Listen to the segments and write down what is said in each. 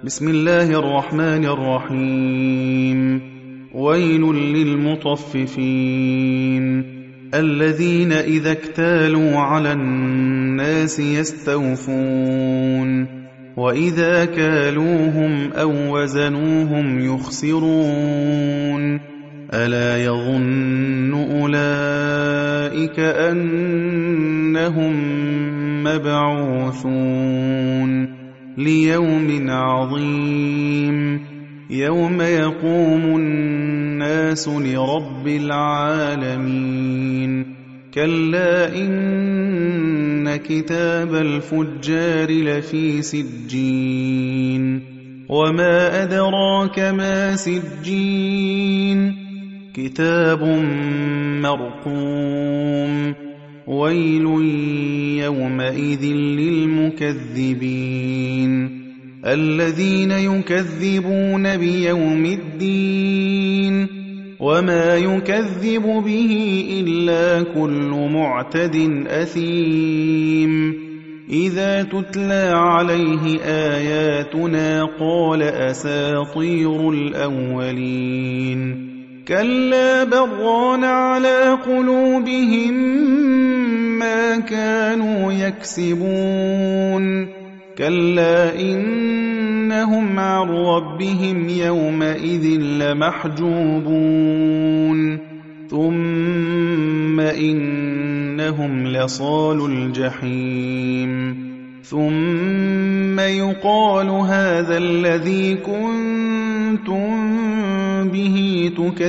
بسم الله الرحمن الرحيم. ويل للمطففين الذين إذا اكتالوا على الناس يستوفون وإذا كالوهم أو وزنوهم يخسرون ألا يظن أولئك أنهم مبعوثون ليوم عظيم يوم يقوم الناس لرب العالمين كلا إن كتاب الفجار لفي سجين وما أدراك ما سجين كتاب مرقوم ويل يومئذ للمكذبين الذين يكذبون بيوم الدين وما يكذب به إلا كل معتد أثيم إذا تتلى عليه آياتنا قال أساطير الأولين كلا بران على قلوبهم ما كانوا يكسبون كلا إنهم عن ربهم يومئذ لمحجوبون ثم إنهم لصالوا الجحيم ثم يقال هذا الذي كنتم به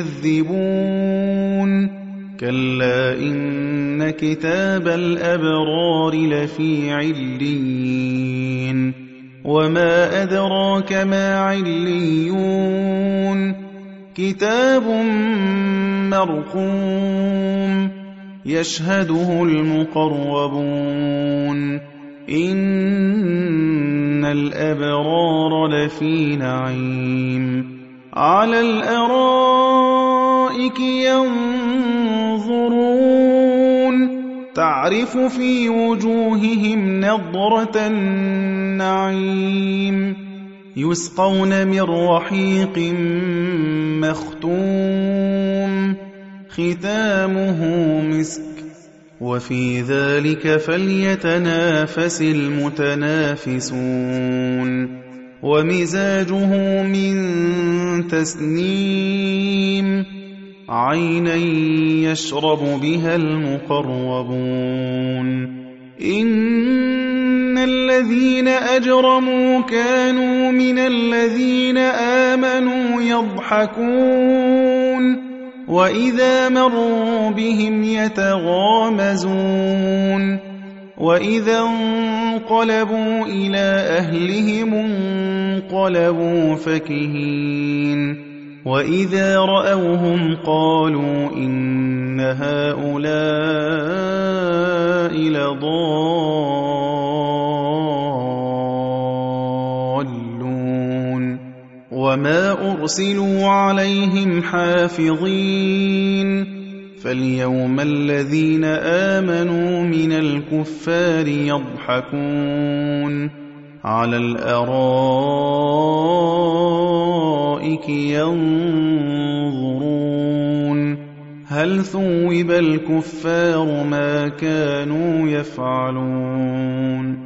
تكذبون كلا إن كتاب الأبرار لفي عليين وما أدراك ما عليون كتاب مرقوم يشهده المقربون إن الأبرار لفي نعيم على الأرائك ينظرون تعرف في وجوههم نضرة النعيم يسقون من رحيق مختوم ختامه مسك وفي ذلك فليتنافس المتنافسون ومزاجه من تسنيم عينا يشرب بها المقربون إن الذين أجرموا كانوا من الذين آمنوا يضحكون وإذا مروا بهم يتغامزون وإذا انقلبوا إلى أهلهم انقلبوا فكهين وإذا رأوهم قالوا إن هؤلاء لضالون وما أرسلوا عليهم حافظين فاليوم الذين آمنوا من الكفار يضحكون على الأرائك ينظرون هل ثوب الكفار ما كانوا يفعلون